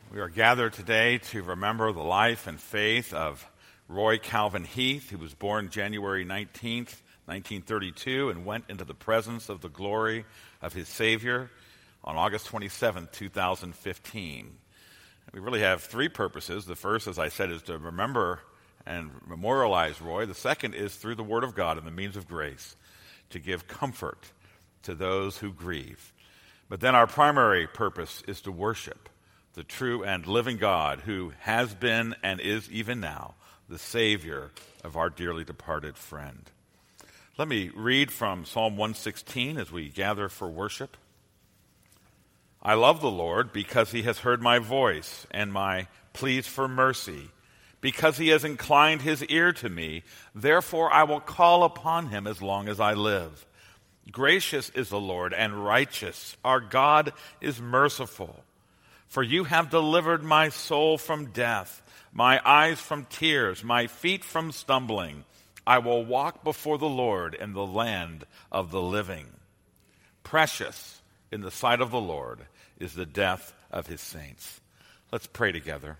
We are gathered today to remember the life and faith of Roy Calvin Heath, who was born January 19th, 1932, and went into the presence of the glory of his Savior on August 27, 2015. We really have three purposes. The first, as I said, is to remember and memorialize Roy. The second is through the Word of God and the means of grace to give comfort to those who grieve. But then our primary purpose is to worship the true and living God who has been and is even now the Savior of our dearly departed friend. Let me read from Psalm 116 as we gather for worship. I love the Lord because he has heard my voice and my pleas for mercy. Because he has inclined his ear to me, therefore I will call upon him as long as I live. Gracious is the Lord and righteous. Our God is merciful. For you have delivered my soul from death, my eyes from tears, my feet from stumbling. I will walk before the Lord in the land of the living. Precious in the sight of the Lord is the death of his saints. Let's pray together.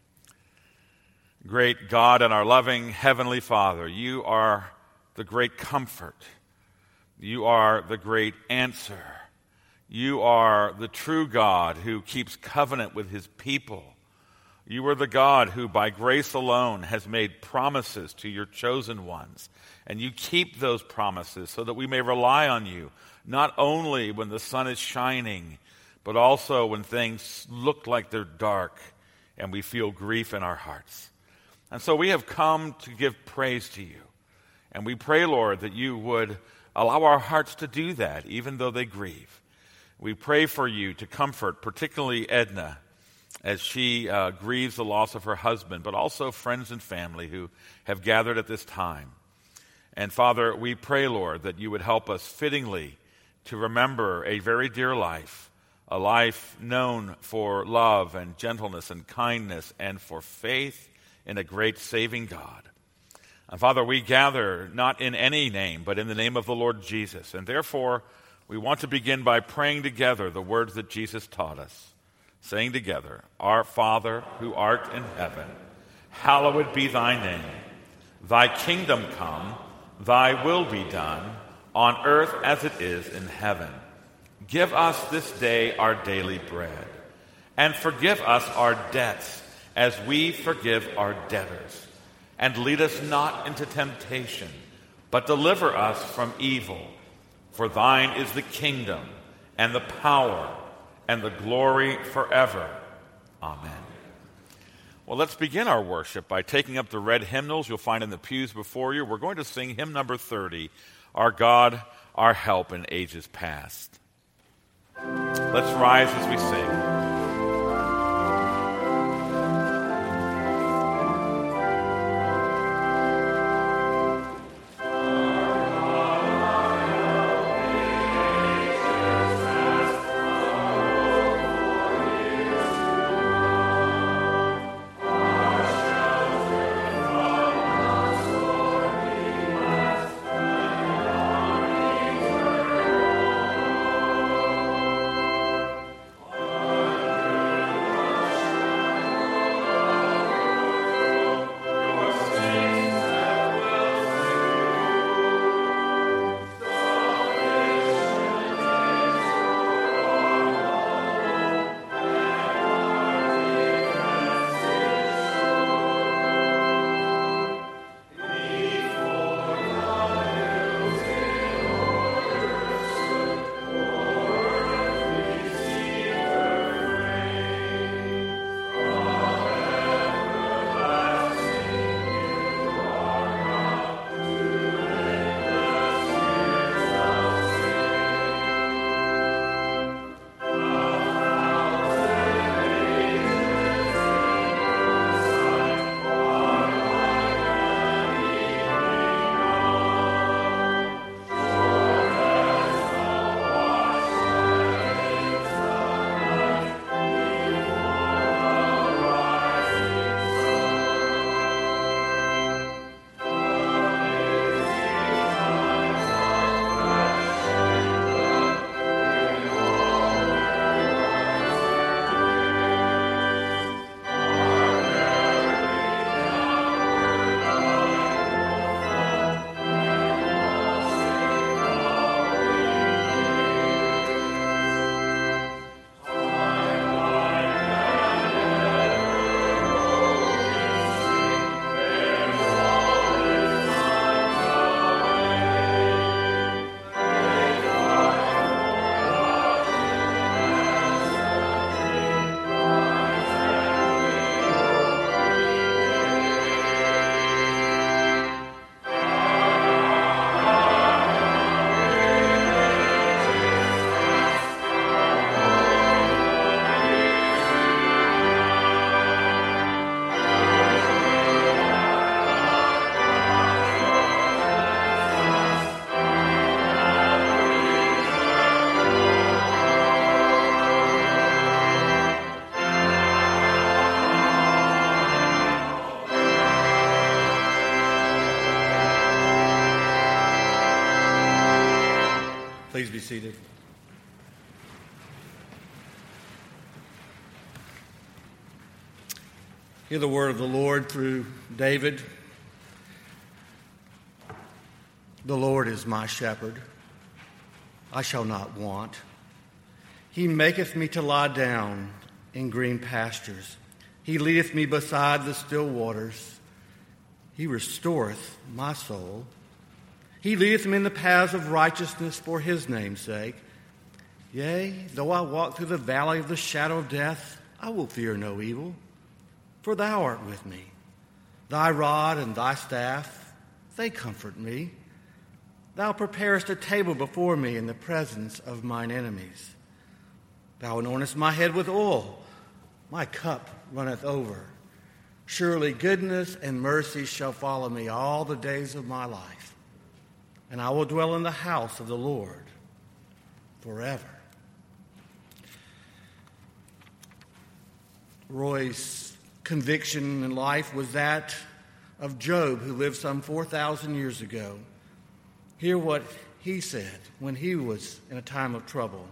Great God and our loving Heavenly Father, you are the great comfort. You are the great answer. You are the true God who keeps covenant with his people. You are the God who by grace alone has made promises to your chosen ones. And you keep those promises so that we may rely on you, not only when the sun is shining, but also when things look like they're dark and we feel grief in our hearts. And so we have come to give praise to you. And we pray, Lord, that you would allow our hearts to do that, even though they grieve. We pray for you to comfort, particularly Edna, as she grieves the loss of her husband, but also friends and family who have gathered at this time. And Father, we pray, Lord, that you would help us fittingly to remember a very dear life, a life known for love and gentleness and kindness and for faith in a great saving God. And Father, we gather not in any name, but in the name of the Lord Jesus. And therefore, we want to begin by praying together the words that Jesus taught us, saying together, Our Father, who art in heaven, hallowed be thy name. Thy kingdom come, thy will be done, on earth as it is in heaven. Give us this day our daily bread, and forgive us our debts as we forgive our debtors. And lead us not into temptation, but deliver us from evil. For thine is the kingdom, and the power, and the glory forever. Amen. Well, let's begin our worship by taking up the red hymnals you'll find in the pews before you. We're going to sing hymn number 30, Our God, Our Help in Ages Past. Let's rise as we sing. seated. Hear the word of the Lord through David. The Lord is my shepherd. I shall not want. He maketh me to lie down in green pastures. He leadeth me beside the still waters. He restoreth my soul. He leadeth me in the paths of righteousness for his name's sake. Yea, though I walk through the valley of the shadow of death, I will fear no evil, for thou art with me. Thy rod and thy staff, they comfort me. Thou preparest a table before me in the presence of mine enemies. Thou anointest my head with oil. My cup runneth over. Surely goodness and mercy shall follow me all the days of my life, and I will dwell in the house of the Lord forever. Roy's conviction in life was that of Job, who lived some 4,000 years ago. Hear what he said when he was in a time of trouble.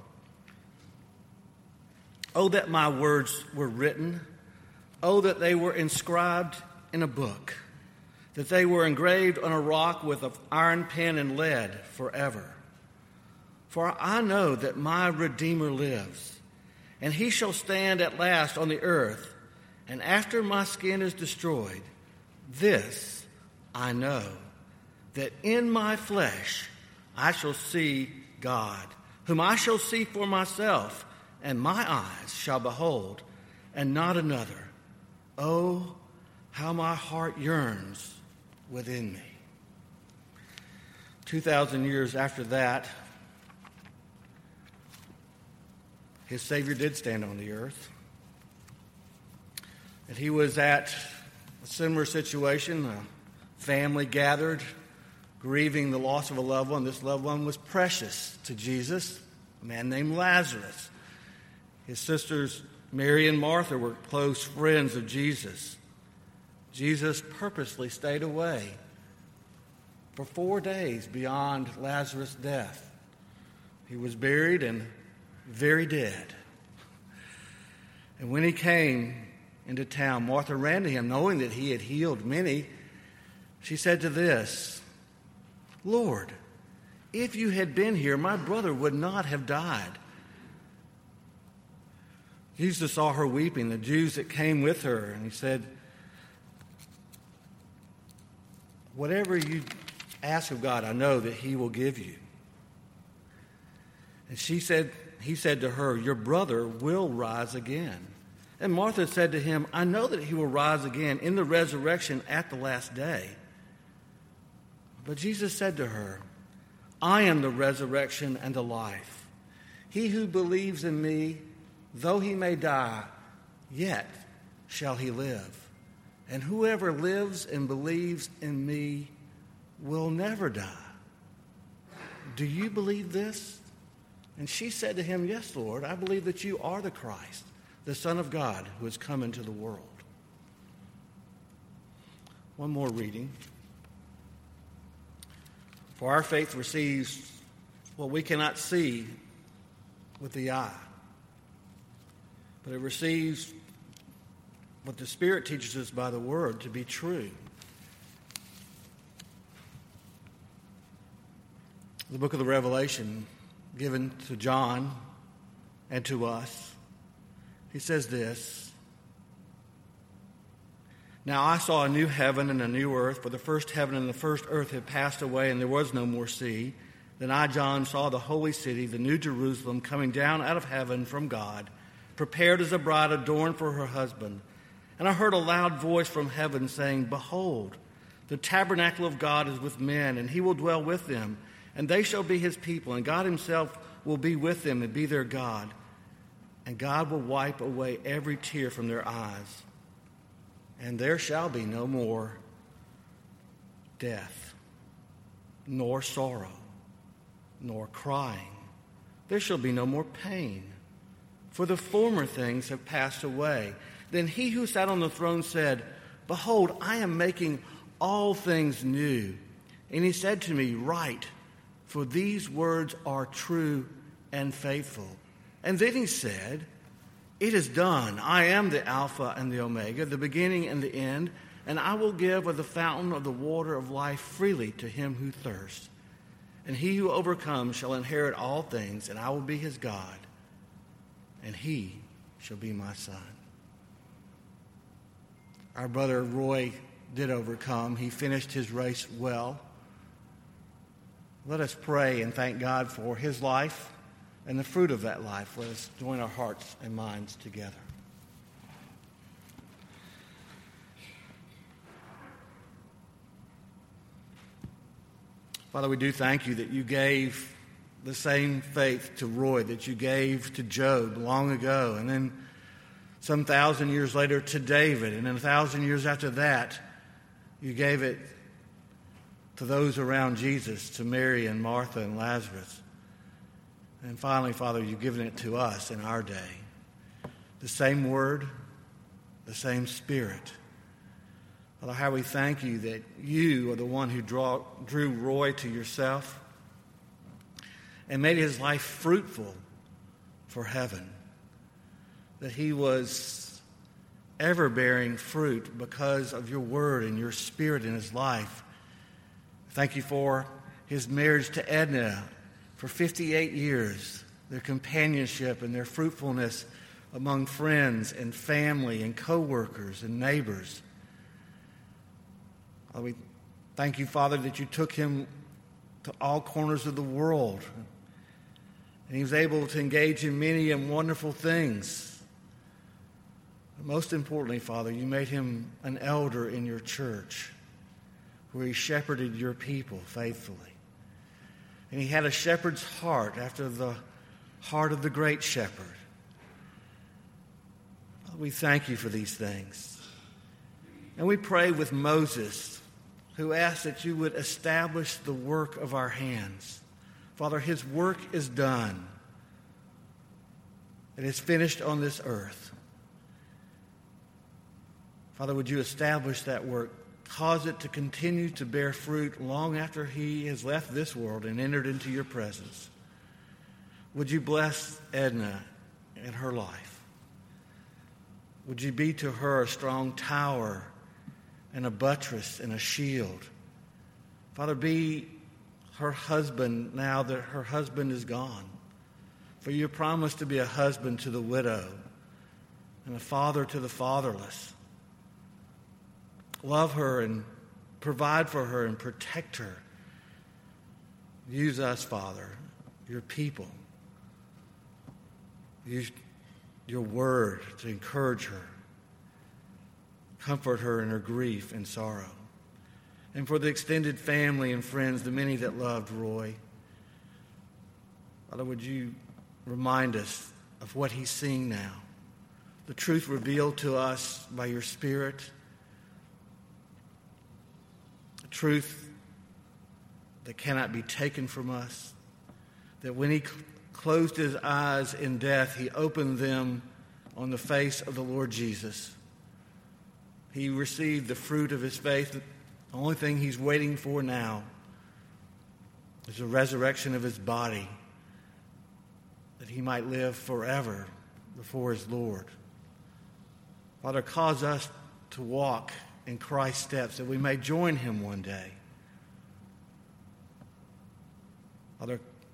Oh, that my words were written. Oh, that they were inscribed in a book, that they were engraved on a rock with an iron pen and lead forever. For I know that my Redeemer lives, and he shall stand at last on the earth, and after my skin is destroyed, this I know, that in my flesh I shall see God, whom I shall see for myself, and my eyes shall behold, and not another. Oh, how my heart yearns within me. 2,000 years after that, his Savior did stand on the earth. And he was at a similar situation, a family gathered, grieving the loss of a loved one. This loved one was precious to Jesus, a man named Lazarus. His sisters Mary and Martha were close friends of Jesus. Jesus purposely stayed away for 4 days beyond Lazarus' death. He was buried and very dead. And when he came into town, Martha ran to him, knowing that he had healed many. She said to this, Lord, if you had been here, my brother would not have died. Jesus saw her weeping, the Jews that came with her, and he said, whatever you ask of God, I know that he will give you. And he said to her, your brother will rise again. And Martha said to him, I know that he will rise again in the resurrection at the last day. But Jesus said to her, I am the resurrection and the life. He who believes in me, though he may die, yet shall he live. And whoever lives and believes in me will never die. Do you believe this? And she said to him, yes, Lord, I believe that you are the Christ, the Son of God, who has come into the world. One more reading. For our faith receives what we cannot see with the eye, but it receives what the Spirit teaches us by the Word to be true. The book of the Revelation, given to John and to us, he says this, Now I saw a new heaven and a new earth, for the first heaven and the first earth had passed away, and there was no more sea. Then I, John, saw the holy city, the new Jerusalem, coming down out of heaven from God, prepared as a bride adorned for her husband. And I heard a loud voice from heaven saying, Behold, the tabernacle of God is with men, and he will dwell with them, and they shall be his people, and God himself will be with them and be their God. And God will wipe away every tear from their eyes. And there shall be no more death, nor sorrow, nor crying. There shall be no more pain, for the former things have passed away. Then he who sat on the throne said, Behold, I am making all things new. And he said to me, Write, for these words are true and faithful. And then he said, it is done. I am the Alpha and the Omega, the beginning and the end, and I will give of the fountain of the water of life freely to him who thirsts. And he who overcomes shall inherit all things, and I will be his God, and he shall be my son. Our brother Roy did overcome. He finished his race well. Let us pray and thank God for his life and the fruit of that life. Let us join our hearts and minds together. Father, we do thank you that you gave the same faith to Roy that you gave to Job long ago, and then some 1,000 years later to David, and then 1,000 years after that, you gave it to those around Jesus, to Mary and Martha and Lazarus. And finally, Father, you've given it to us in our day. The same word, the same Spirit. Father, how we thank you that you are the one who drew Roy to yourself and made his life fruitful for heaven. That he was ever bearing fruit because of your word and your Spirit in his life. Thank you for his marriage to Edna for 58 years, their companionship and their fruitfulness among friends and family and co-workers and neighbors. We thank you, Father, that you took him to all corners of the world. And he was able to engage in many and wonderful things. But most importantly, Father, you made him an elder in your church, where he shepherded your people faithfully. And he had a shepherd's heart after the heart of the great shepherd. We thank you for these things. And we pray with Moses, who asked that you would establish the work of our hands. Father, his work is done. It is finished on this earth. Father, would you establish that work? Cause it to continue to bear fruit long after he has left this world and entered into your presence. Would you bless Edna and her life? Would you be to her a strong tower and a buttress and a shield? Father, be her husband now that her husband is gone. For you promised to be a husband to the widow and a father to the fatherless. Love her and provide for her and protect her. Use us, Father, your people. Use your word to encourage her. Comfort her in her grief and sorrow. And for the extended family and friends, the many that loved Roy, Father, would you remind us of what he's seeing now? The truth revealed to us by your Spirit. The truth that cannot be taken from us. That when he closed his eyes in death, he opened them on the face of the Lord Jesus. He received the fruit of his faith. The only thing he's waiting for now is the resurrection of his body, that he might live forever before his Lord. Father, cause us to walk in Christ's steps, that we may join him one day. Father,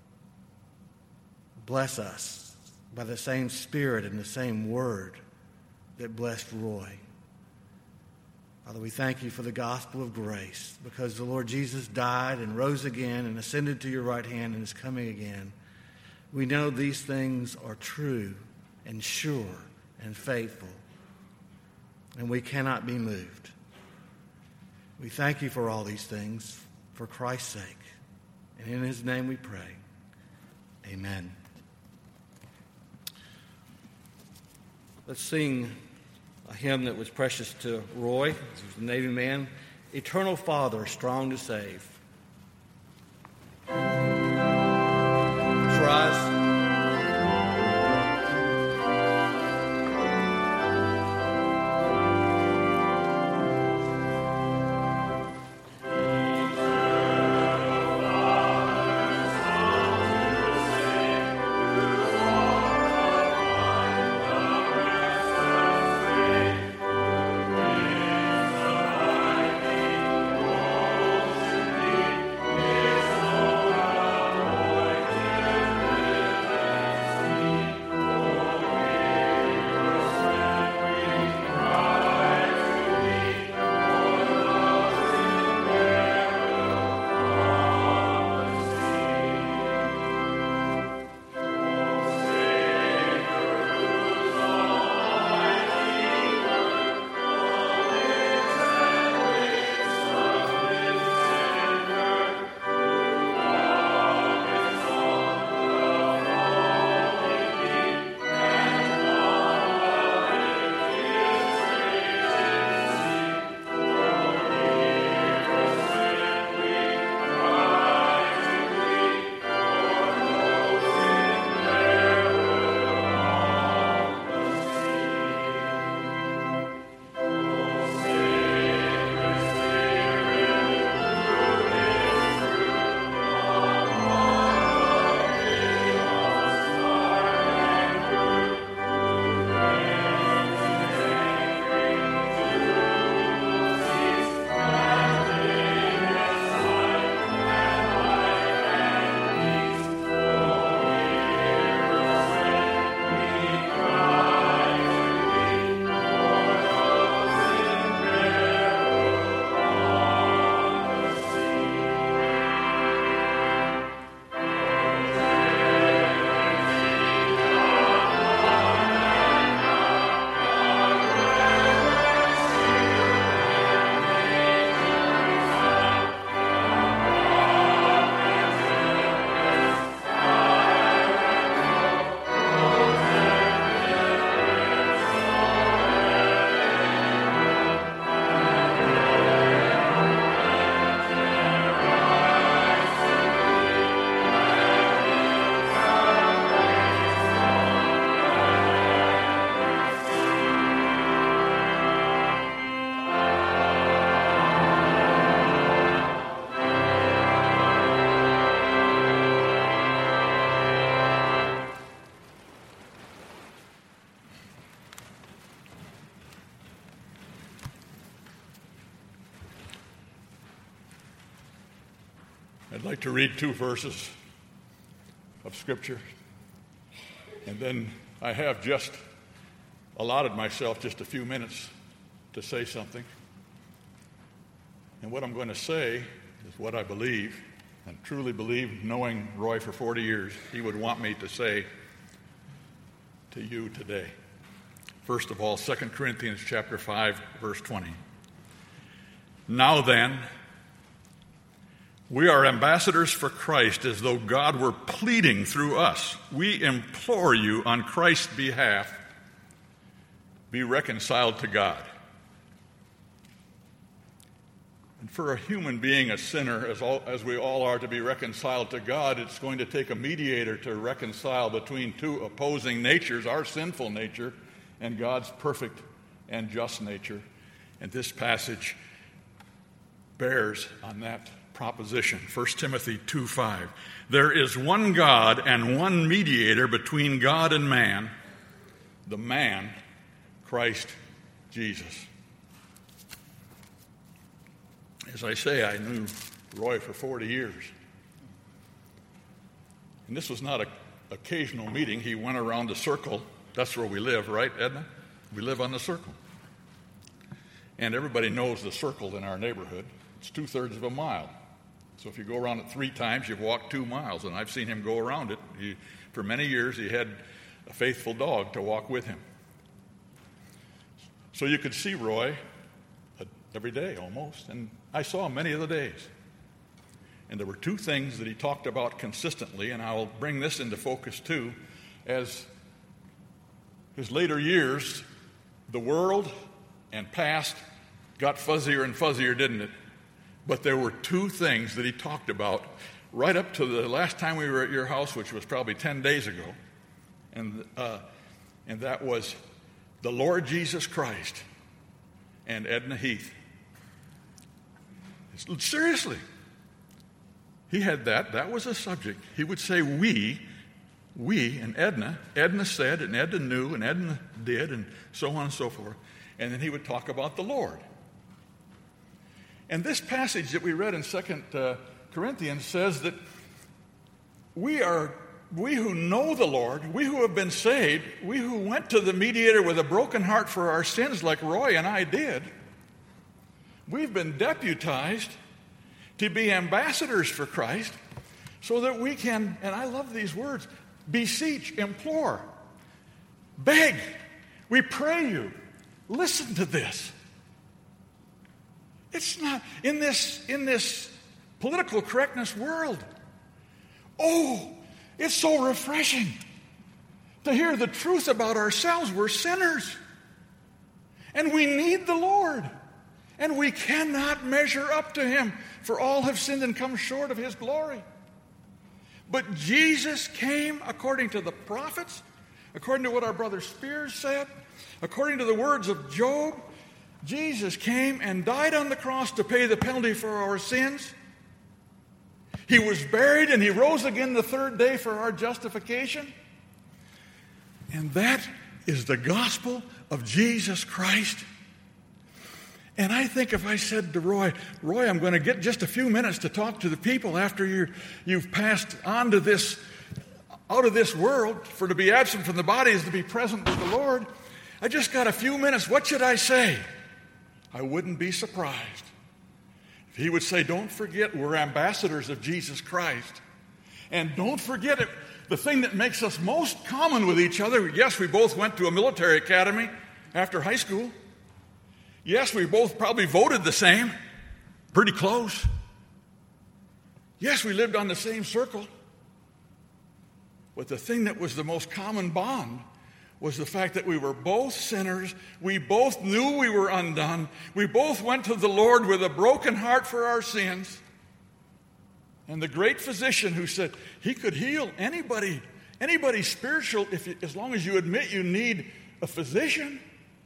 bless us by the same Spirit and the same word that blessed Roy. Father, we thank you for the gospel of grace, because the Lord Jesus died and rose again and ascended to your right hand and is coming again. We know these things are true and sure and faithful, and we cannot be moved. We thank you for all these things for Christ's sake. And in his name we pray. Amen. Let's sing a hymn that was precious to Roy. He was a Navy man. Eternal Father, strong to save. Let's rise. I'd like to read 2 verses of Scripture, and then I have just allotted myself just a few minutes to say something. And what I'm going to say is what I believe, and truly believe, knowing Roy for 40 years, he would want me to say to you today. First of all, 2 Corinthians chapter 5, verse 20. Now then, we are ambassadors for Christ, as though God were pleading through us. We implore you on Christ's behalf, be reconciled to God. And for a human being, a sinner, as we all are, to be reconciled to God, it's going to take a mediator to reconcile between two opposing natures, our sinful nature and God's perfect and just nature. And this passage bears on that proposition. 1 Timothy 2:5. There is one God and one mediator between God and man, the man, Christ Jesus. As I say, I knew Roy for 40 years. And this was not an occasional meeting. He went around the circle. That's where we live, right, Edna? We live on the circle. And everybody knows the circle in our neighborhood. It's 2/3 of a mile. So if you go around it 3 times, you've walked 2 miles. And I've seen him go around it. For many years, he had a faithful dog to walk with him. So you could see Roy every day almost. And I saw him many of the days. And there were 2 things that he talked about consistently, and I'll bring this into focus too. As his later years, the world and past got fuzzier and fuzzier, didn't it? But there were 2 things that he talked about right up to the last time we were at your house, which was probably 10 days ago. And that was the Lord Jesus Christ and Edna Heath. Seriously. He had that. That was a subject. He would say we, and Edna. Edna said, and Edna knew, and Edna did, and so on and so forth. And then he would talk about the Lord. And this passage that we read in 2 Corinthians says that we who know the Lord, we who have been saved, we who went to the mediator with a broken heart for our sins like Roy and I did, we've been deputized to be ambassadors for Christ so that we can, and I love these words, beseech, implore, beg, we pray you, listen to this. It's not in this political correctness world. Oh, it's so refreshing to hear the truth about ourselves. We're sinners. And we need the Lord. And we cannot measure up to him, for all have sinned and come short of his glory. But Jesus came according to the prophets, according to what our brother Spears said, according to the words of Job. Jesus came and died on the cross to pay the penalty for our sins. He was buried and he rose again the 3rd day for our justification. And that is the gospel of Jesus Christ. And I think if I said to Roy, I'm going to get just a few minutes to talk to the people after you've passed on to this, out of this world, for to be absent from the body is to be present with the Lord. I just got a few minutes. What should I say? I wouldn't be surprised if he would say, don't forget we're ambassadors of Jesus Christ. And don't forget it, the thing that makes us most common with each other. Yes, we both went to a military academy after high school. Yes, we both probably voted the same, pretty close. Yes, we lived on the same circle. But the thing that was the most common bond was the fact that we were both sinners. We both knew we were undone. We both went to the Lord with a broken heart for our sins. And the great physician who said he could heal anybody spiritual as long as you admit you need a physician.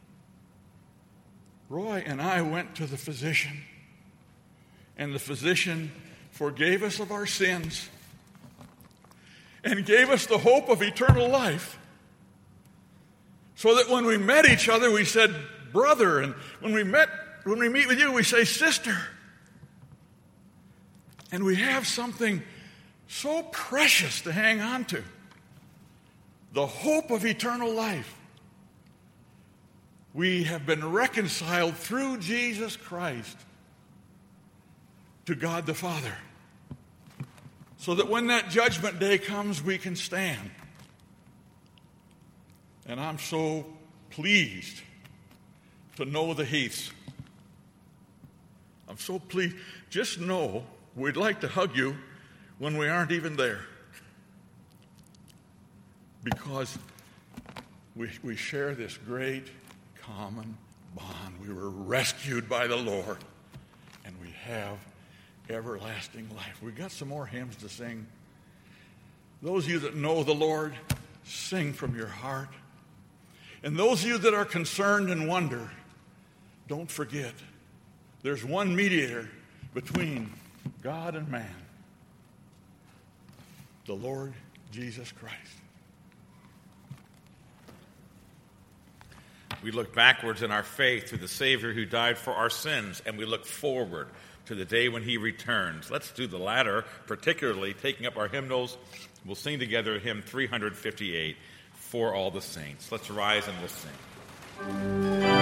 Roy and I went to the physician, and the physician forgave us of our sins and gave us the hope of eternal life. So that when we met each other, we said, brother, and when we meet with you, we say, sister. And we have something so precious to hang on to. The hope of eternal life. We have been reconciled through Jesus Christ to God the Father, so that when that judgment day comes, we can stand. And I'm so pleased to know the Heaths. I'm so pleased. Just know we'd like to hug you when we aren't even there, because we share this great common bond. We were rescued by the Lord, and we have everlasting life. We got some more hymns to sing. Those of you that know the Lord, sing from your heart. And those of you that are concerned and wonder, don't forget, there's one mediator between God and man, the Lord Jesus Christ. We look backwards in our faith to the Savior who died for our sins, and we look forward to the day when he returns. Let's do the latter, particularly taking up our hymnals. We'll sing together hymn 358, For All the Saints. Let's rise and we'll sing.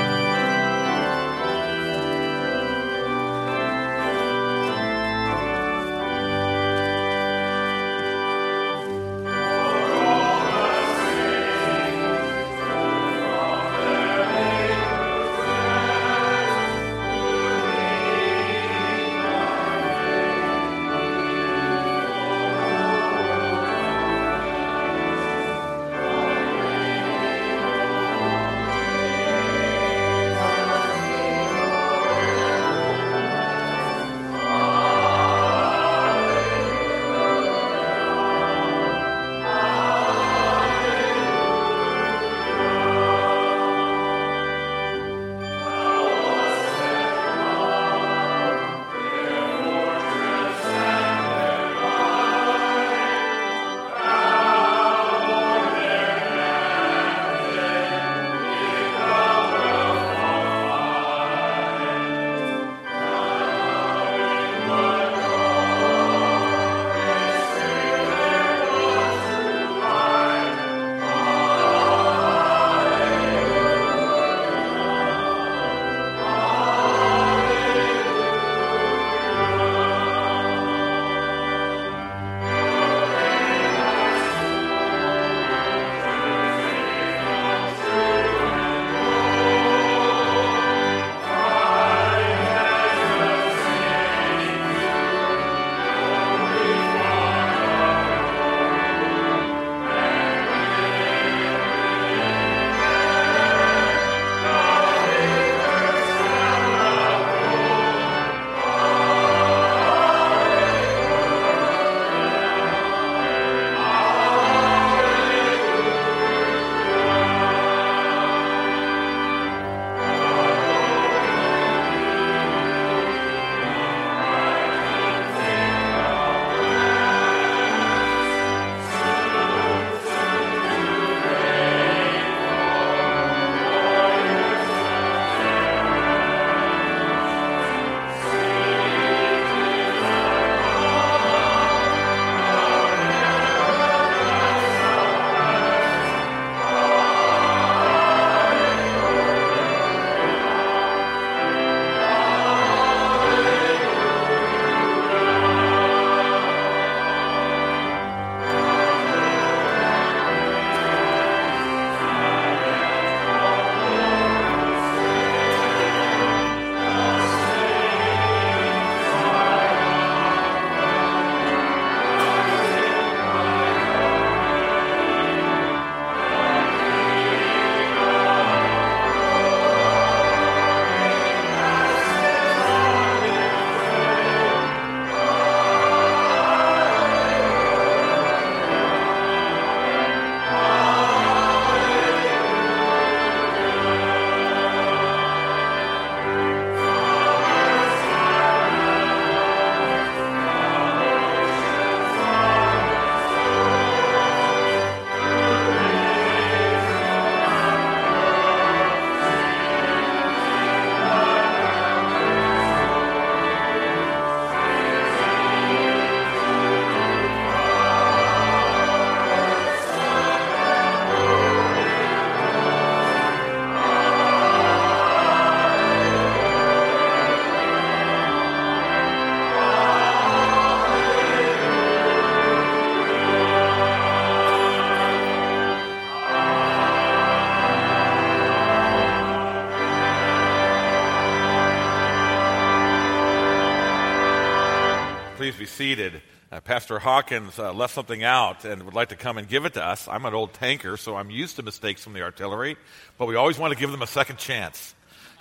seated. Pastor Hawkins left something out and would like to come and give it to us. I'm an old tanker, so I'm used to mistakes from the artillery, but we always want to give them a second chance.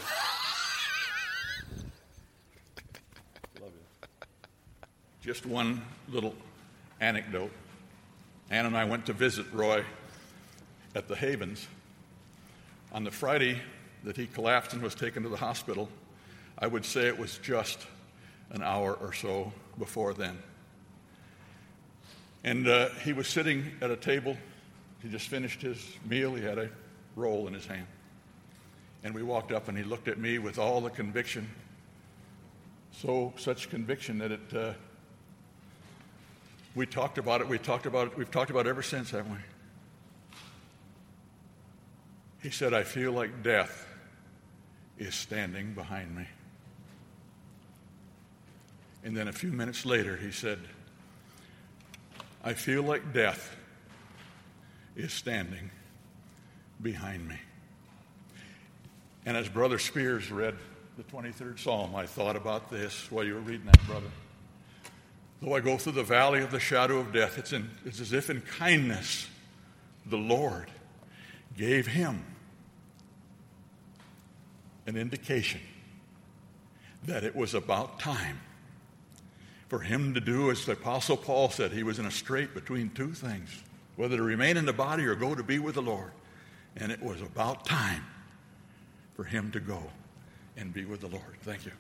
Just one little anecdote. Ann and I went to visit Roy at the Havens. On the Friday that he collapsed and was taken to the hospital, I would say it was just an hour or so before then. And he was sitting at a table. He just finished his meal. He had a roll in his hand. And we walked up, and he looked at me with all the conviction, such conviction that we talked about it. We've talked about it ever since, haven't we? He said, "I feel like death is standing behind me." And then a few minutes later, he said, "I feel like death is standing behind me." And as Brother Spears read the 23rd Psalm, I thought about this while you were reading that, brother. Though I go through the valley of the shadow of death, it's as if in kindness the Lord gave him an indication that it was about time for him to do, as the Apostle Paul said, he was in a strait between two things, whether to remain in the body or go to be with the Lord. And it was about time for him to go and be with the Lord. Thank you.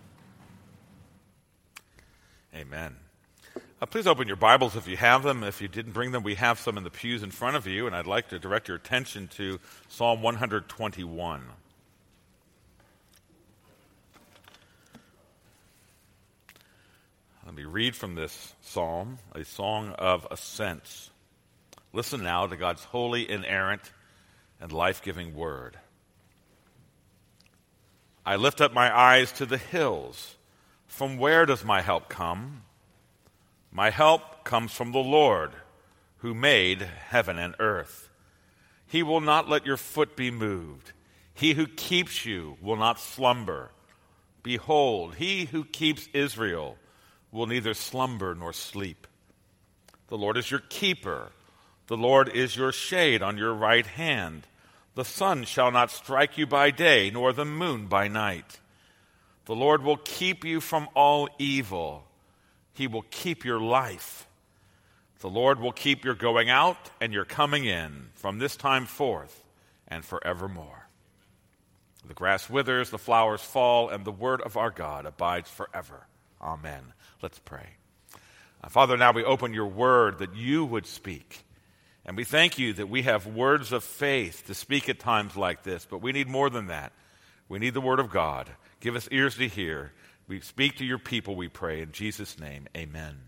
Amen. Please open your Bibles if you have them. If you didn't bring them, we have some in the pews in front of you, and I'd like to direct your attention to Psalm 121. Let me read from this psalm, a song of ascents. Listen now to God's holy, inerrant, and life-giving word. I lift up my eyes to the hills. From where does my help come? My help comes from the Lord, who made heaven and earth. He will not let your foot be moved. He who keeps you will not slumber. Behold, he who keeps Israel will neither slumber nor sleep. The Lord is your keeper. The Lord is your shade on your right hand. The sun shall not strike you by day, nor the moon by night. The Lord will keep you from all evil. He will keep your life. The Lord will keep your going out and your coming in from this time forth and forevermore. The grass withers, the flowers fall, and the word of our God abides forever. Amen. Let's pray. Father, now we open your word that you would speak. And we thank you that we have words of faith to speak at times like this, but we need more than that. We need the word of God. Give us ears to hear. We speak to your people, we pray. In Jesus' name, amen.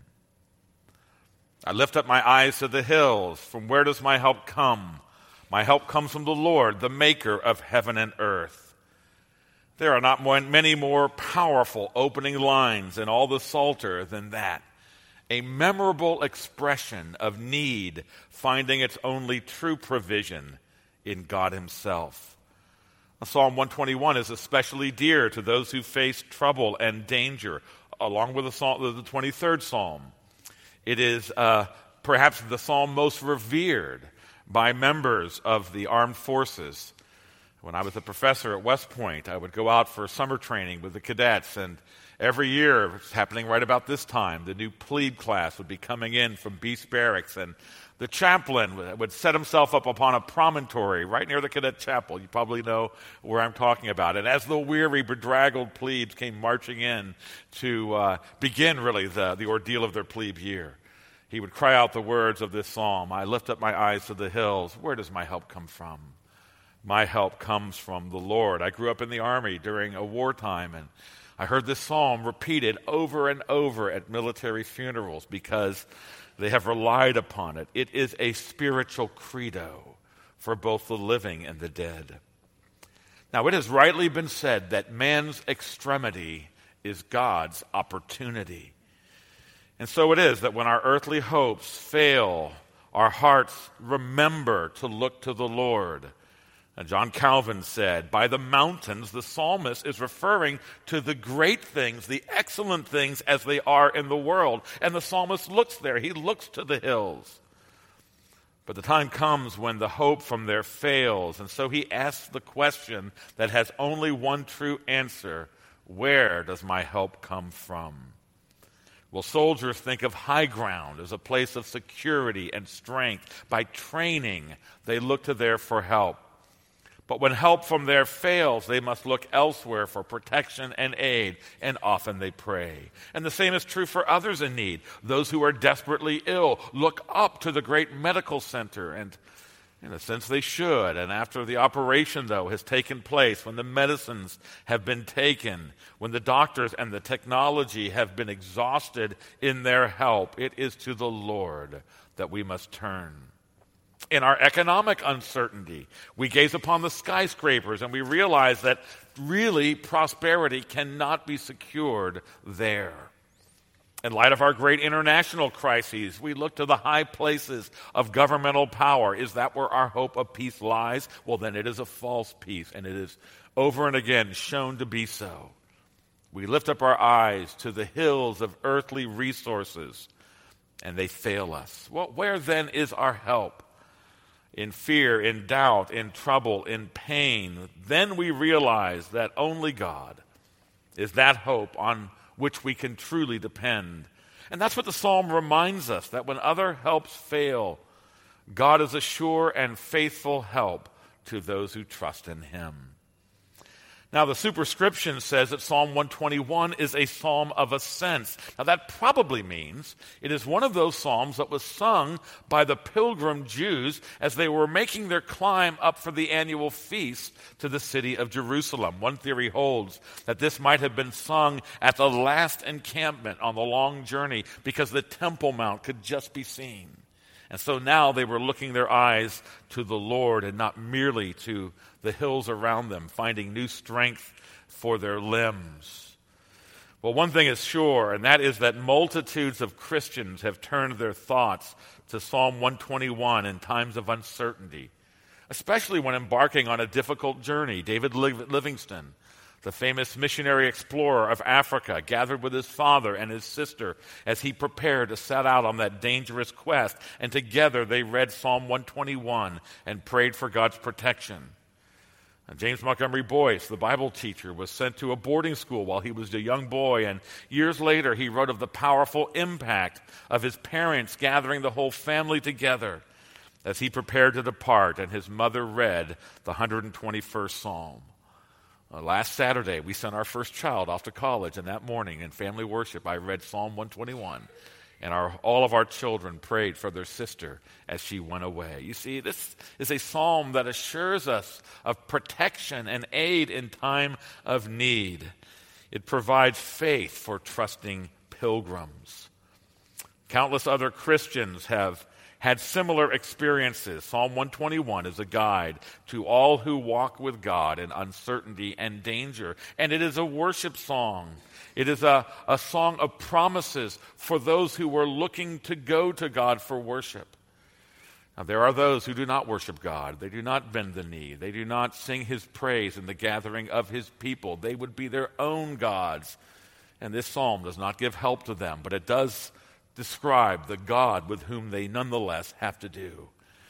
I lift up my eyes to the hills. From where does my help come? My help comes from the Lord, the maker of heaven and earth. There are not many more powerful opening lines in all the Psalter than that. A memorable expression of need finding its only true provision in God himself. Psalm 121 is especially dear to those who face trouble and danger, along with the 23rd Psalm. It is perhaps the psalm most revered by members of the armed forces. When I was a professor at West Point, I would go out for summer training with the cadets, and every year, it's happening right about this time, the new plebe class would be coming in from Beast Barracks, and the chaplain would set himself up upon a promontory right near the cadet chapel. You probably know where I'm talking about. And as the weary, bedraggled plebes came marching in to begin, really, the ordeal of their plebe year, he would cry out the words of this psalm, I lift up my eyes to the hills. Where does my help come from? My help comes from the Lord. I grew up in the Army during a wartime, and I heard this psalm repeated over and over at military funerals because they have relied upon it. It is a spiritual credo for both the living and the dead. Now, it has rightly been said that man's extremity is God's opportunity. And so it is that when our earthly hopes fail, our hearts remember to look to the Lord, And John Calvin said, by the mountains, the psalmist is referring to the great things, the excellent things as they are in the world. And the psalmist looks there. He looks to the hills. But the time comes when the hope from there fails. And so he asks the question that has only one true answer. Where does my help come from? Well, soldiers think of high ground as a place of security and strength. By training, they look to there for help. But when help from there fails, they must look elsewhere for protection and aid, and often they pray. And the same is true for others in need. Those who are desperately ill look up to the great medical center, and in a sense they should. And after the operation, though, has taken place, when the medicines have been taken, when the doctors and the technology have been exhausted in their help, it is to the Lord that we must turn. In our economic uncertainty, we gaze upon the skyscrapers and we realize that really prosperity cannot be secured there. In light of our great international crises, we look to the high places of governmental power. Is that where our hope of peace lies? Well, then it is a false peace, and it is over and again shown to be so. We lift up our eyes to the hills of earthly resources, and they fail us. Well, where then is our help? In fear, in doubt, in trouble, in pain, then we realize that only God is that hope on which we can truly depend. And that's what the psalm reminds us, that when other helps fail, God is a sure and faithful help to those who trust in him. Now, the superscription says that Psalm 121 is a psalm of ascents. Now, that probably means it is one of those psalms that was sung by the pilgrim Jews as they were making their climb up for the annual feast to the city of Jerusalem. One theory holds that this might have been sung at the last encampment on the long journey because the Temple Mount could just be seen. And so now they were looking their eyes to the Lord and not merely to the hills around them, finding new strength for their limbs. Well, one thing is sure, and that is that multitudes of Christians have turned their thoughts to Psalm 121 in times of uncertainty, especially when embarking on a difficult journey. David Livingstone, the famous missionary explorer of Africa, gathered with his father and his sister as he prepared to set out on that dangerous quest. And together they read Psalm 121 and prayed for God's protection. And James Montgomery Boyce, the Bible teacher, was sent to a boarding school while he was a young boy. And years later, he wrote of the powerful impact of his parents gathering the whole family together as he prepared to depart. And his mother read the 121st Psalm. Last Saturday, we sent our first child off to college, and that morning in family worship, I read Psalm 121, and all of our children prayed for their sister as she went away. You see, this is a psalm that assures us of protection and aid in time of need. It provides faith for trusting pilgrims. Countless other Christians have had similar experiences. Psalm 121 is a guide to all who walk with God in uncertainty and danger. And it is a worship song. It is a song of promises for those who were looking to go to God for worship. Now, there are those who do not worship God. They do not bend the knee. They do not sing his praise in the gathering of his people. They would be their own gods. And this psalm does not give help to them, but it does describe the God with whom they nonetheless have to do.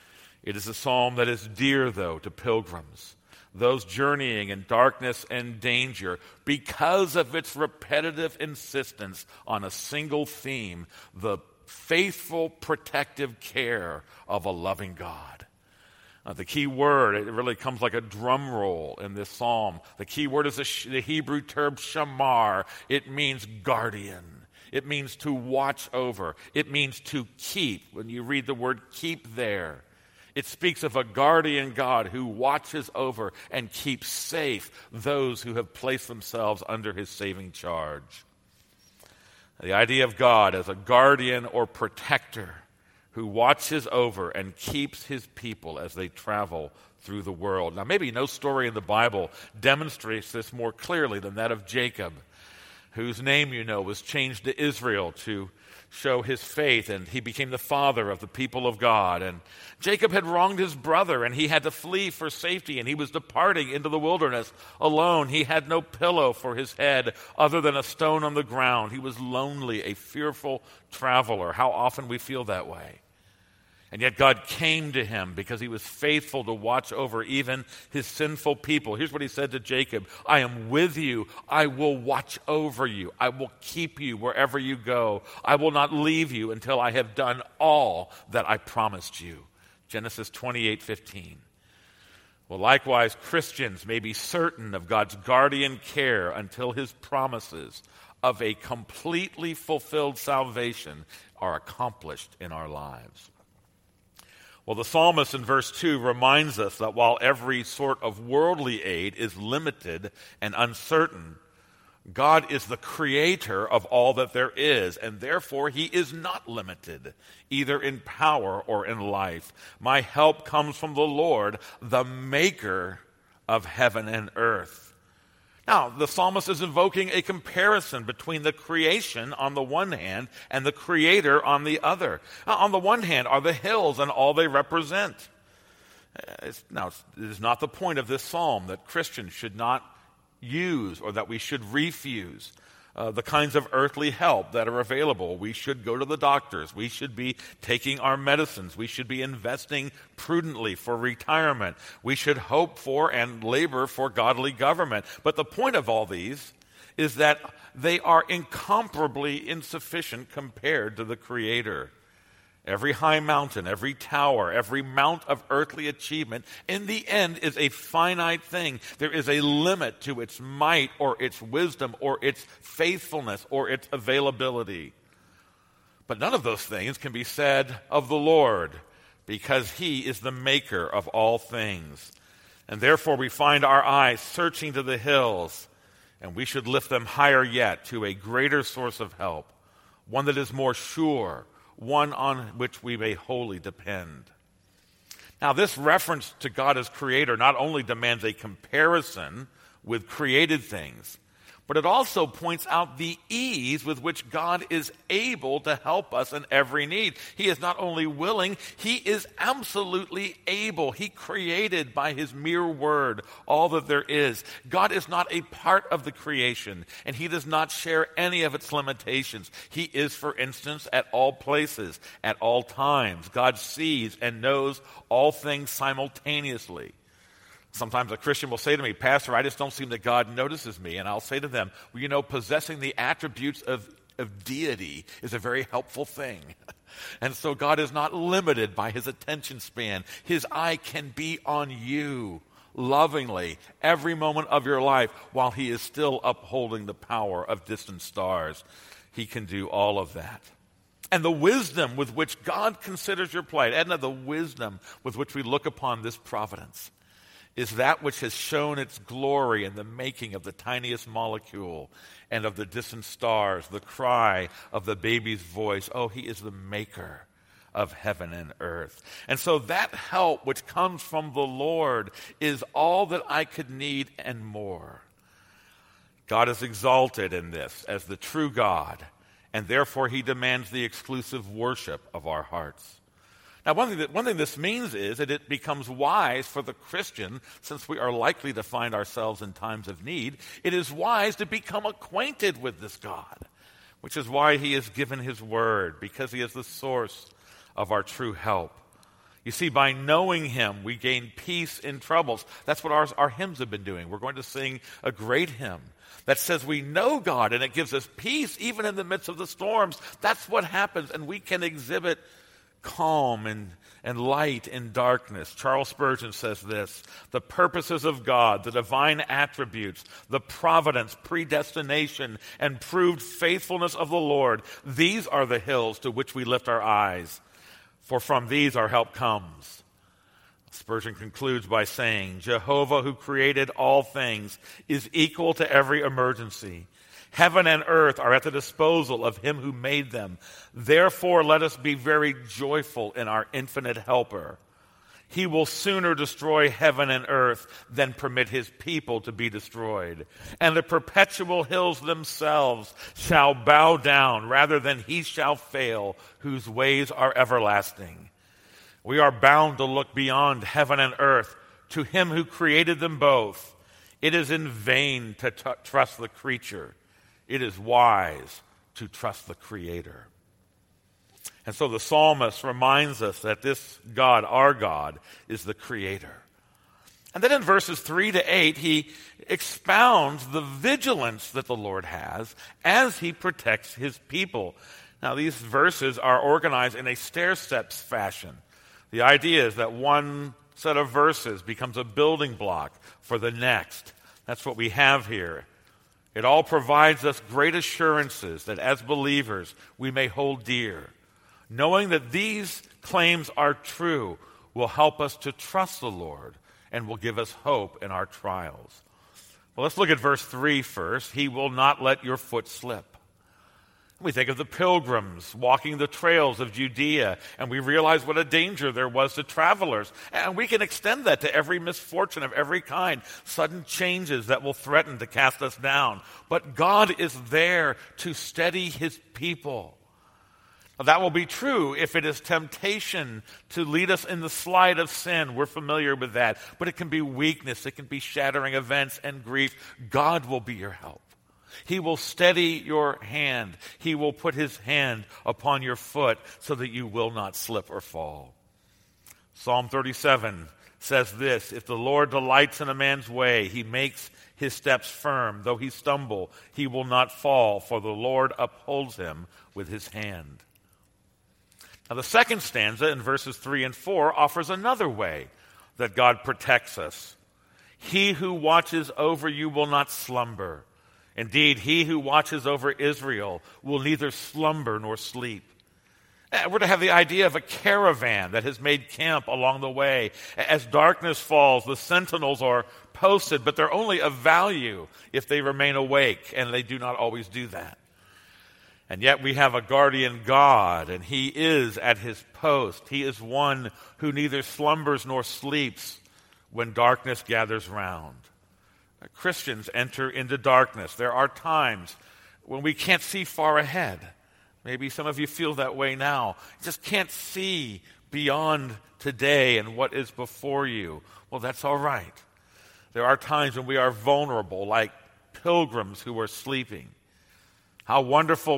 It is a psalm that is dear, though, to pilgrims, those journeying in darkness and danger, because of its repetitive insistence on a single theme, the faithful, protective care of a loving God. The key word, it really comes like a drum roll in this psalm. The key word is the Hebrew term shamar. It means guardian. It means to watch over. It means to keep. When you read the word keep there, it speaks of a guardian God who watches over and keeps safe those who have placed themselves under his saving charge. The idea of God as a guardian or protector who watches over and keeps his people as they travel through the world. Now, maybe no story in the Bible demonstrates this more clearly than that of Jacob. whose name you know was changed to Israel to show his faith, and he became the father of the people of God. And Jacob had wronged his brother, and he had to flee for safety, and he was departing into the wilderness alone. He had no pillow for his head other than a stone on the ground. He was lonely, a fearful traveler. How often we feel that way. And yet God came to him because he was faithful to watch over even his sinful people. Here's what he said to Jacob: I am with you. I will watch over you. I will keep you wherever you go. I will not leave you until I have done all that I promised you. Genesis 28:15. Well, likewise, Christians may be certain of God's guardian care until his promises of a completely fulfilled salvation are accomplished in our lives. Well, the psalmist in verse 2 reminds us that while every sort of worldly aid is limited and uncertain, God is the creator of all that there is, and therefore he is not limited, either in power or in life. My help comes from the Lord, the maker of heaven and earth. Now, the psalmist is invoking a comparison between the creation on the one hand and the creator on the other. On the one hand are the hills and all they represent. It is not the point of this psalm that Christians should not use or that we should refuse the kinds of earthly help that are available. We should go to the doctors. We should be taking our medicines. We should be investing prudently for retirement. We should hope for and labor for godly government. But the point of all these is that they are incomparably insufficient compared to the Creator. Every high mountain, every tower, every mount of earthly achievement, in the end is a finite thing. There is a limit to its might or its wisdom or its faithfulness or its availability. But none of those things can be said of the Lord, because he is the maker of all things. And therefore we find our eyes searching to the hills, and we should lift them higher yet to a greater source of help, one that is more sure, one on which we may wholly depend. Now, this reference to God as creator not only demands a comparison with created things, but it also points out the ease with which God is able to help us in every need. He is not only willing, he is absolutely able. He created by his mere word all that there is. God is not a part of the creation, and he does not share any of its limitations. He is, for instance, at all places, at all times. God sees and knows all things simultaneously. Sometimes a Christian will say to me, Pastor, I just don't seem that God notices me. And I'll say to them, well, you know, possessing the attributes of deity is a very helpful thing. And so God is not limited by his attention span. His eye can be on you lovingly every moment of your life while he is still upholding the power of distant stars. He can do all of that. And the wisdom with which God considers your plight, Edna, the wisdom with which we look upon this providence, is that which has shown its glory in the making of the tiniest molecule and of the distant stars, the cry of the baby's voice. Oh, he is the maker of heaven and earth. And so that help which comes from the Lord is all that I could need and more. God is exalted in this as the true God, and therefore he demands the exclusive worship of our hearts. Now, one thing this means is that it becomes wise for the Christian, since we are likely to find ourselves in times of need, it is wise to become acquainted with this God, which is why he has given his word, because he is the source of our true help. You see, by knowing him, we gain peace in troubles. That's what our hymns have been doing. We're going to sing a great hymn that says we know God, and it gives us peace even in the midst of the storms. That's what happens, and we can exhibit calm and light in darkness. Charles Spurgeon says this: the purposes of God, the divine attributes, the providence, predestination, and proved faithfulness of the Lord, these are the hills to which we lift our eyes, for from these our help comes. Spurgeon concludes by saying, Jehovah, who created all things, is equal to every emergency. Heaven and earth are at the disposal of him who made them. Therefore, let us be very joyful in our infinite helper. He will sooner destroy heaven and earth than permit his people to be destroyed. And the perpetual hills themselves shall bow down rather than he shall fail, whose ways are everlasting. We are bound to look beyond heaven and earth to him who created them both. It is in vain to trust the creature. It is wise to trust the Creator. And so the psalmist reminds us that this God, our God, is the Creator. And then in verses 3 to 8, he expounds the vigilance that the Lord has as he protects his people. Now, these verses are organized in a stair-steps fashion. The idea is that one set of verses becomes a building block for the next. That's what we have here. It all provides us great assurances that as believers we may hold dear. Knowing that these claims are true will help us to trust the Lord and will give us hope in our trials. Well, let's look at verse 3 first. He will not let your foot slip. We think of the pilgrims walking the trails of Judea, and we realize what a danger there was to travelers. And we can extend that to every misfortune of every kind, sudden changes that will threaten to cast us down. But God is there to steady his people. Now, that will be true if it is temptation to lead us in the slide of sin. We're familiar with that. But it can be weakness, it can be shattering events and grief. God will be your help. He will steady your hand. He will put his hand upon your foot so that you will not slip or fall. Psalm 37 says this, if the Lord delights in a man's way, he makes his steps firm. Though he stumble, he will not fall, for the Lord upholds him with his hand. Now the second stanza in verses 3 and 4 offers another way that God protects us. He who watches over you will not slumber. Indeed, he who watches over Israel will neither slumber nor sleep. We're to have the idea of a caravan that has made camp along the way. As darkness falls, the sentinels are posted, but they're only of value if they remain awake, and they do not always do that. And yet we have a guardian God, and he is at his post. He is one who neither slumbers nor sleeps when darkness gathers round. Christians enter into darkness. There are times when we can't see far ahead. Maybe some of you feel that way now. You just can't see beyond today and what is before you. Well, that's all right. There are times when we are vulnerable, like pilgrims who are sleeping. How wonderful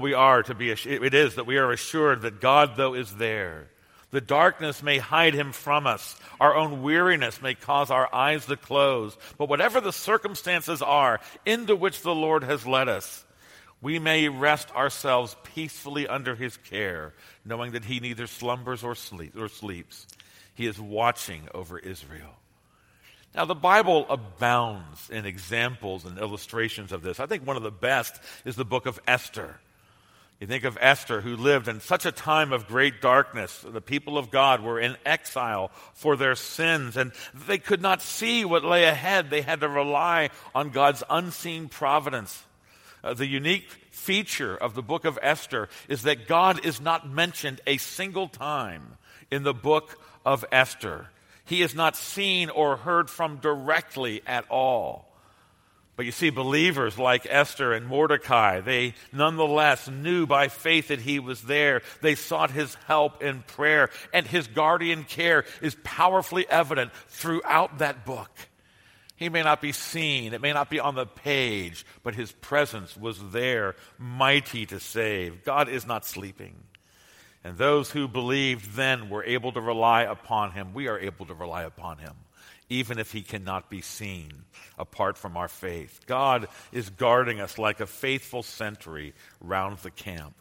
it is that we are assured that God, though, is there. The darkness may hide him from us. Our own weariness may cause our eyes to close. But whatever the circumstances are into which the Lord has led us, we may rest ourselves peacefully under his care, knowing that he neither slumbers or sleeps. He is watching over Israel. Now, the Bible abounds in examples and illustrations of this. I think one of the best is the book of Esther. You think of Esther, who lived in such a time of great darkness. The people of God were in exile for their sins, and they could not see what lay ahead. They had to rely on God's unseen providence. The unique feature of the book of Esther is that God is not mentioned a single time in the book of Esther. He is not seen or heard from directly at all. But you see, believers like Esther and Mordecai, they nonetheless knew by faith that he was there. They sought his help in prayer, and his guardian care is powerfully evident throughout that book. He may not be seen, it may not be on the page, but his presence was there, mighty to save. God is not sleeping. And those who believed then were able to rely upon him. We are able to rely upon him, even if he cannot be seen apart from our faith. God is guarding us like a faithful sentry round the camp.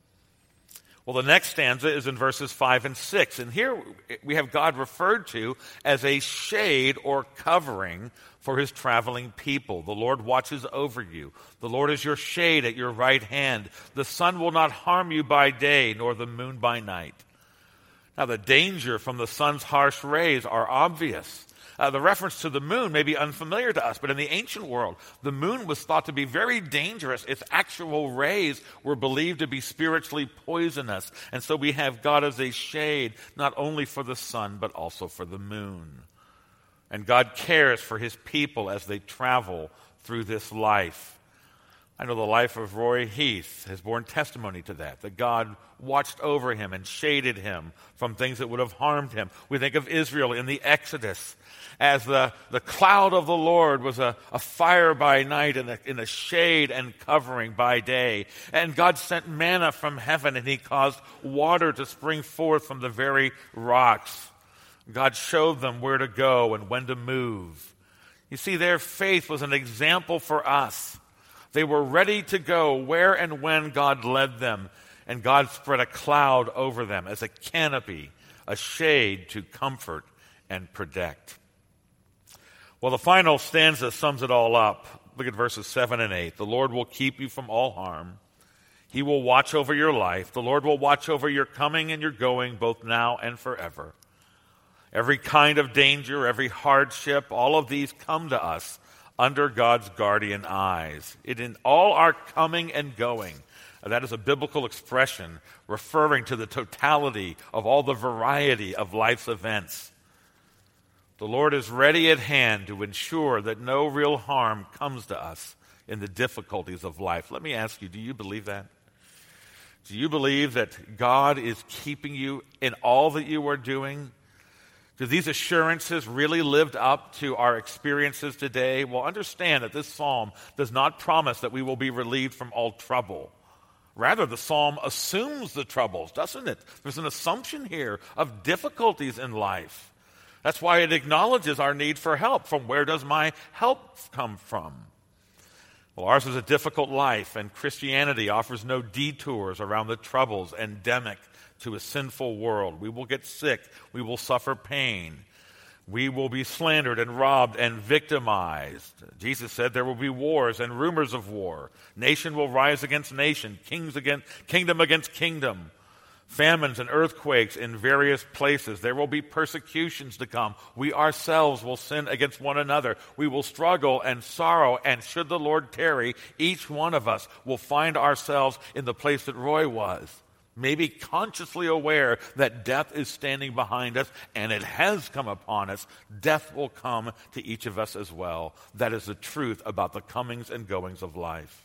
Well, the next stanza is in verses 5 and 6. And here we have God referred to as a shade or covering for his traveling people. The Lord watches over you. The Lord is your shade at your right hand. The sun will not harm you by day, nor the moon by night. Now, the danger from the sun's harsh rays are obvious. The reference to the moon may be unfamiliar to us, but in the ancient world, the moon was thought to be very dangerous. Its actual rays were believed to be spiritually poisonous. And so we have God as a shade, not only for the sun, but also for the moon. And God cares for his people as they travel through this life. I know the life of Roy Heath has borne testimony to that God watched over him and shaded him from things that would have harmed him. We think of Israel in the Exodus as the cloud of the Lord was a fire by night and in a shade and covering by day. And God sent manna from heaven, and he caused water to spring forth from the very rocks. God showed them where to go and when to move. You see, their faith was an example for us. They were ready to go where and when God led them, and God spread a cloud over them as a canopy, a shade to comfort and protect. Well, the final stanza sums it all up. Look at verses 7 and 8. The Lord will keep you from all harm. He will watch over your life. The Lord will watch over your coming and your going, both now and forever. Every kind of danger, every hardship, all of these come to us under God's guardian eyes. In all our coming and going, that is a biblical expression referring to the totality of all the variety of life's events. The Lord is ready at hand to ensure that no real harm comes to us in the difficulties of life. Let me ask you, do you believe that? Do you believe that God is keeping you in all that you are doing? Do these assurances really lived up to our experiences today? Well, understand that this psalm does not promise that we will be relieved from all trouble. Rather, the psalm assumes the troubles, doesn't it? There's an assumption here of difficulties in life. That's why it acknowledges our need for help. From where does my help come from? Well, ours is a difficult life, and Christianity offers no detours around the troubles endemic to a sinful world. We will get sick. We will suffer pain. We will be slandered and robbed and victimized. Jesus said there will be wars and rumors of war. Nation will rise against nation, kingdom against kingdom. Famines and earthquakes in various places. There will be persecutions to come. We ourselves will sin against one another. We will struggle and sorrow, and should the Lord tarry, each one of us will find ourselves in the place that Roy was. Maybe consciously aware that death is standing behind us, and it has come upon us. Death will come to each of us as well. That is the truth about the comings and goings of life.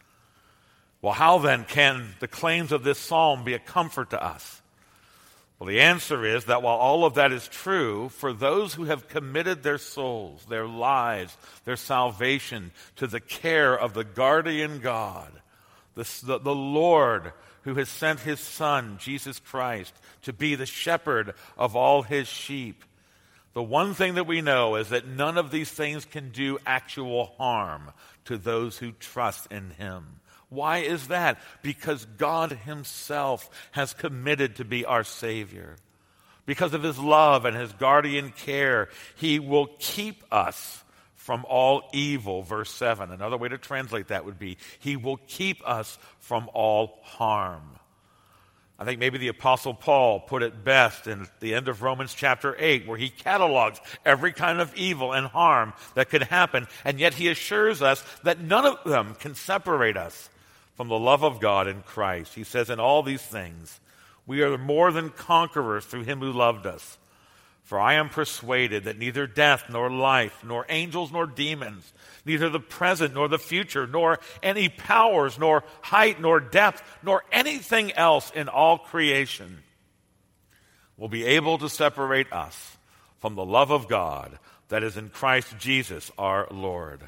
Well, how then can the claims of this psalm be a comfort to us? Well, the answer is that while all of that is true, for those who have committed their souls, their lives, their salvation to the care of the guardian God, the Lord who has sent his Son, Jesus Christ, to be the shepherd of all his sheep, the one thing that we know is that none of these things can do actual harm to those who trust in him. Why is that? Because God himself has committed to be our Savior. Because of his love and his guardian care, he will keep us from all evil, verse 7. Another way to translate that would be, he will keep us from all harm. I think maybe the Apostle Paul put it best in the end of Romans chapter 8, where he catalogs every kind of evil and harm that could happen, and yet he assures us that none of them can separate us from the love of God in Christ. He says, in all these things, we are more than conquerors through him who loved us. For I am persuaded that neither death nor life, nor angels nor demons, neither the present nor the future, nor any powers, nor height nor depth, nor anything else in all creation will be able to separate us from the love of God that is in Christ Jesus our Lord.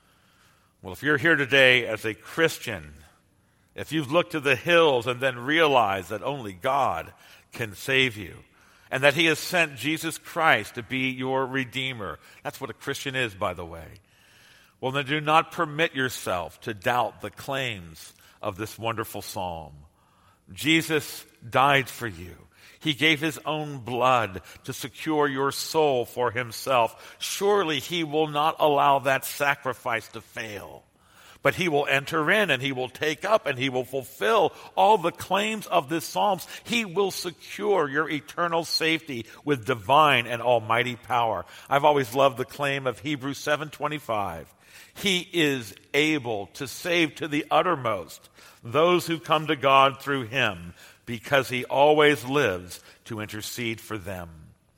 Well, if you're here today as a Christian, if you've looked to the hills and then realized that only God can save you, and that he has sent Jesus Christ to be your Redeemer. That's what a Christian is, by the way. Well, then do not permit yourself to doubt the claims of this wonderful psalm. Jesus died for you. He gave his own blood to secure your soul for himself. Surely he will not allow that sacrifice to fail. But he will enter in and he will take up and he will fulfill all the claims of this Psalms. He will secure your eternal safety with divine and almighty power. I've always loved the claim of Hebrews 7:25. He is able to save to the uttermost those who come to God through him, because he always lives to intercede for them.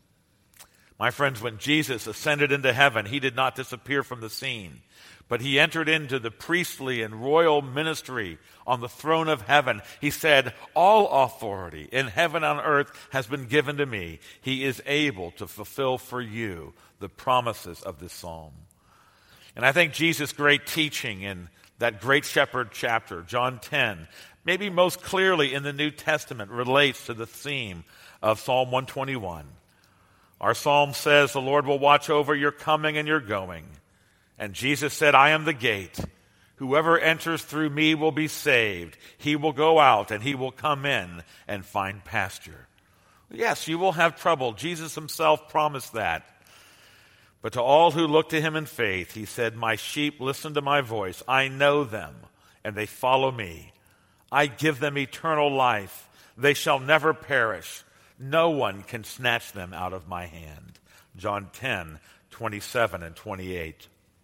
My friends, when Jesus ascended into heaven, he did not disappear from the scene, but he entered into the priestly and royal ministry on the throne of heaven. He said, all authority in heaven and on earth has been given to me. He is able to fulfill for you the promises of this psalm. And I think Jesus' great teaching in that Great Shepherd chapter, John 10, maybe most clearly in the New Testament, relates to the theme of Psalm 121. Our psalm says, the Lord will watch over your coming and your going. And Jesus said, I am the gate. Whoever enters through me will be saved. He will go out and he will come in and find pasture. Yes, you will have trouble. Jesus himself promised that. But to all who look to him in faith, he said, my sheep listen to my voice. I know them, and they follow me. I give them eternal life. They shall never perish. No one can snatch them out of my hand. John 10:27 and 28.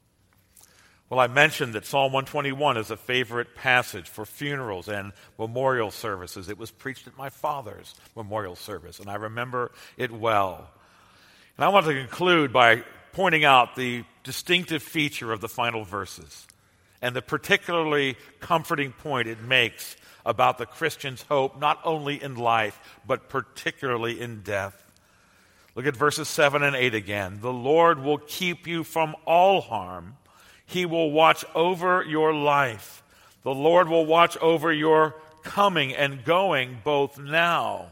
Well, I mentioned that Psalm 121 is a favorite passage for funerals and memorial services. It was preached at my father's memorial service, and I remember it well. And I want to conclude by pointing out the distinctive feature of the final verses and the particularly comforting point it makes about the Christian's hope, not only in life, but particularly in death. Look at verses 7 and 8 again. The Lord will keep you from all harm. He will watch over your life. The Lord will watch over your coming and going, both now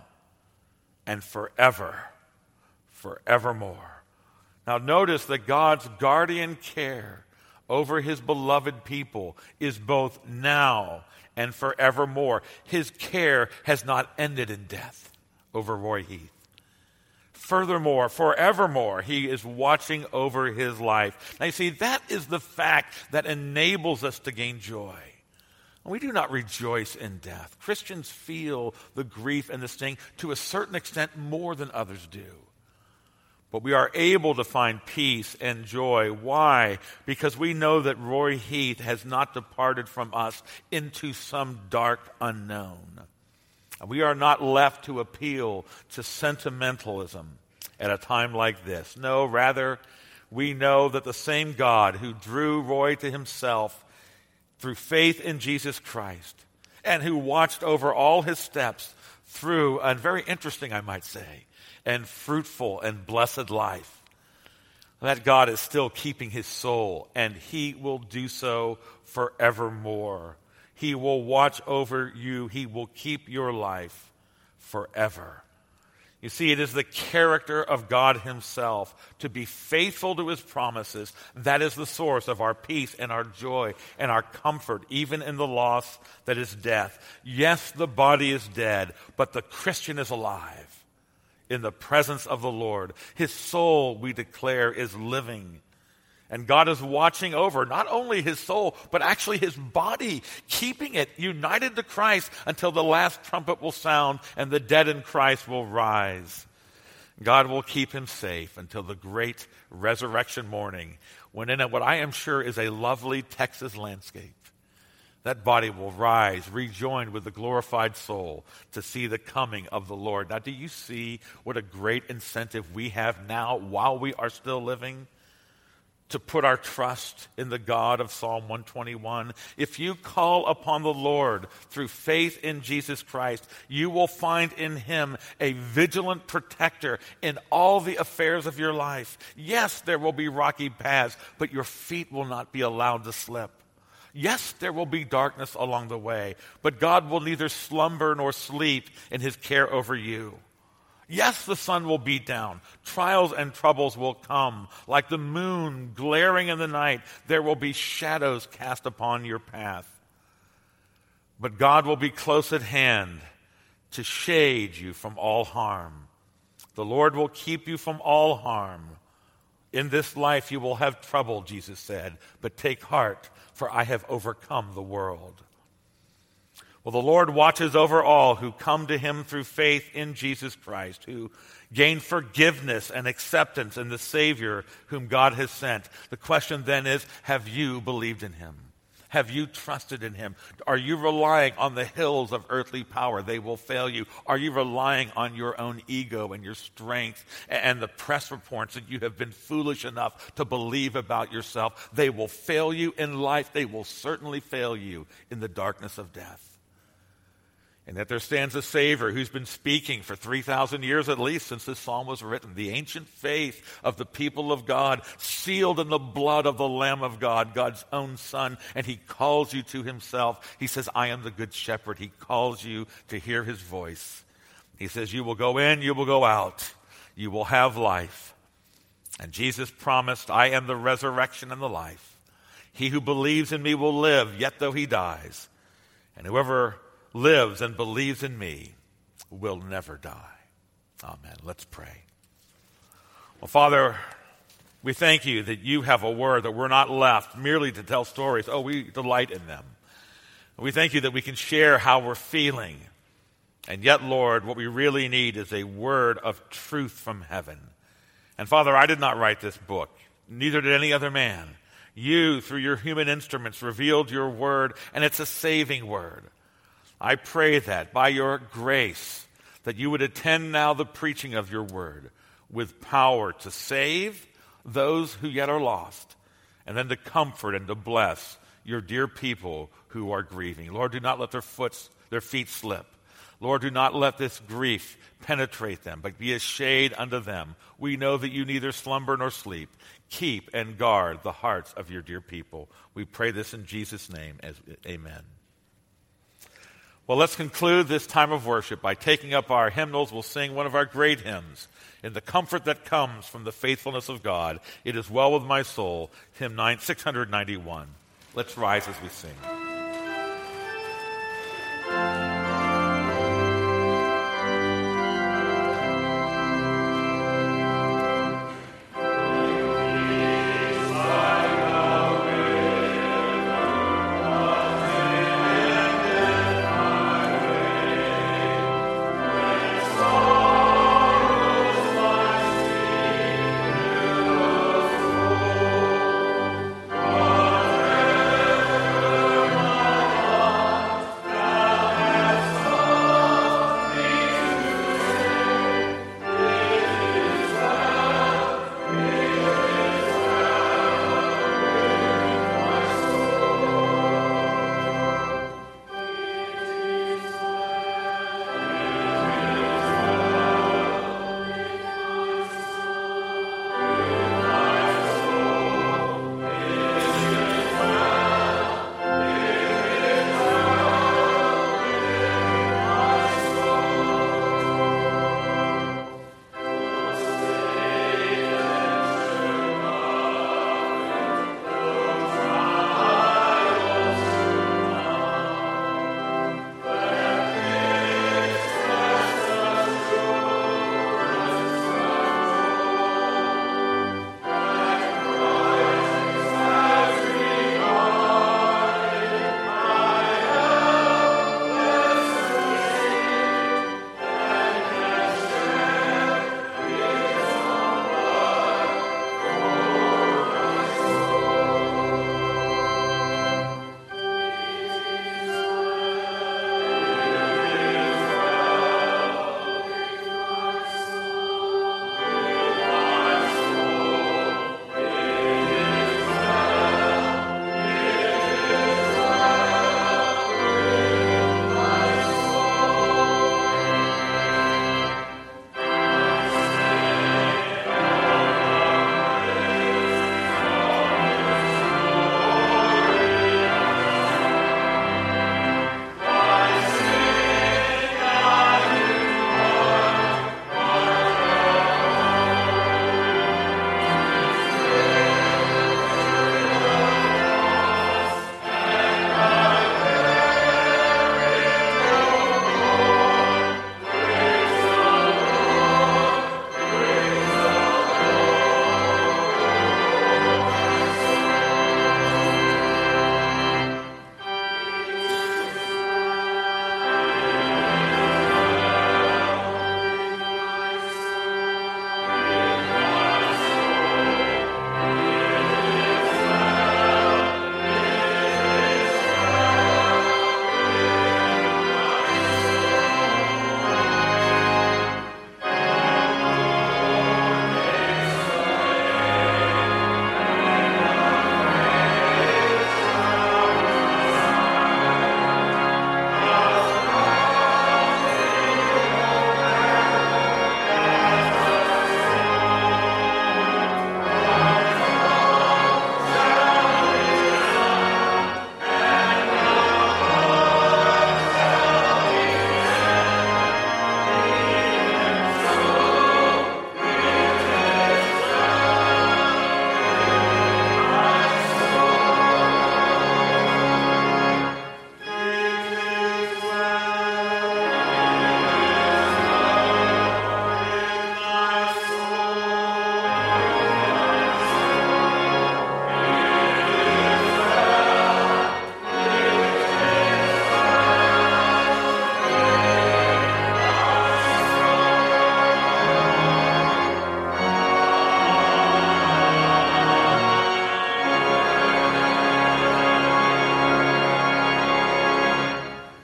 and forever, forevermore. Now notice that God's guardian care over his beloved people is both now and forevermore. His care has not ended in death over Roy Heath. Furthermore, forevermore, he is watching over his life. Now you see, that is the fact that enables us to gain joy. We do not rejoice in death. Christians feel the grief and the sting to a certain extent more than others do. But we are able to find peace and joy. Why? Because we know that Roy Heath has not departed from us into some dark unknown. We are not left to appeal to sentimentalism at a time like this. No, rather, we know that the same God who drew Roy to himself through faith in Jesus Christ and who watched over all his steps through a very interesting, I might say, and fruitful and blessed life, that God is still keeping his soul, and he will do so forevermore. He will watch over you. He will keep your life forever. You see, it is the character of God himself to be faithful to his promises. That is the source of our peace and our joy and our comfort, even in the loss that is death. Yes, the body is dead, but the Christian is alive in the presence of the Lord. His soul, we declare, is living. And God is watching over not only his soul, but actually his body, keeping it united to Christ until the last trumpet will sound and the dead in Christ will rise. God will keep him safe until the great resurrection morning, when in what I am sure is a lovely Texas landscape, that body will rise, rejoined with the glorified soul to see the coming of the Lord. Now, do you see what a great incentive we have now while we are still living to put our trust in the God of Psalm 121? If you call upon the Lord through faith in Jesus Christ, you will find in him a vigilant protector in all the affairs of your life. Yes, there will be rocky paths, but your feet will not be allowed to slip. Yes, there will be darkness along the way, but God will neither slumber nor sleep in his care over you. Yes, the sun will beat down. Trials and troubles will come. Like the moon glaring in the night, there will be shadows cast upon your path. But God will be close at hand to shade you from all harm. The Lord will keep you from all harm In this life you will have trouble, Jesus said, but take heart, for I have overcome the world. Well, the Lord watches over all who come to him through faith in Jesus Christ, who gain forgiveness and acceptance in the Savior whom God has sent. The question then is, have you believed in him? Have you trusted in him? Are you relying on the hills of earthly power? They will fail you. Are you relying on your own ego and your strength and the press reports that you have been foolish enough to believe about yourself? They will fail you in life. They will certainly fail you in the darkness of death. And that there stands a Savior who's been speaking for 3,000 years at least since this psalm was written. The ancient faith of the people of God, sealed in the blood of the Lamb of God, God's own Son. And he calls you to himself. He says, I am the good shepherd. He calls you to hear his voice. He says, you will go in, you will go out. You will have life. And Jesus promised, I am the resurrection and the life. He who believes in me will live, yet though he dies. And whoever lives and believes in me will never die. Amen. Let's pray. Well, Father, we thank you that you have a word, that we're not left merely to tell stories. Oh, we delight in them. We thank you that we can share how we're feeling. And yet, Lord, what we really need is a word of truth from heaven. And Father, I did not write this book. Neither did any other man. You, through your human instruments, revealed your word, and it's a saving word. I pray that by your grace, that you would attend now the preaching of your word with power to save those who yet are lost, and then to comfort and to bless your dear people who are grieving. Lord, do not let their feet slip. Lord, do not let this grief penetrate them, but be a shade unto them. We know that you neither slumber nor sleep. Keep and guard the hearts of your dear people. We pray this in Jesus' name. Amen. Well, let's conclude this time of worship by taking up our hymnals. We'll sing one of our great hymns, In the Comfort That Comes from the Faithfulness of God. It Is Well With My Soul, hymn 691. Let's rise as we sing.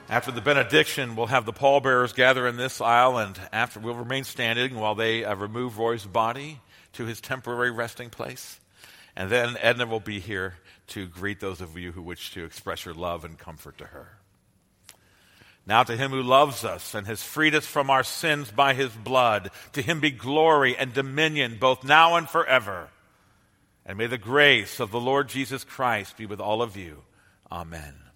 After the benediction, we'll have the pallbearers gather in this aisle, and after we'll remain standing while they remove Roy's body to his temporary resting place. And then Edna will be here to greet those of you who wish to express your love and comfort to her. Now to him who loves us and has freed us from our sins by his blood, to him be glory and dominion both now and forever. And may the grace of the Lord Jesus Christ be with all of you. Amen.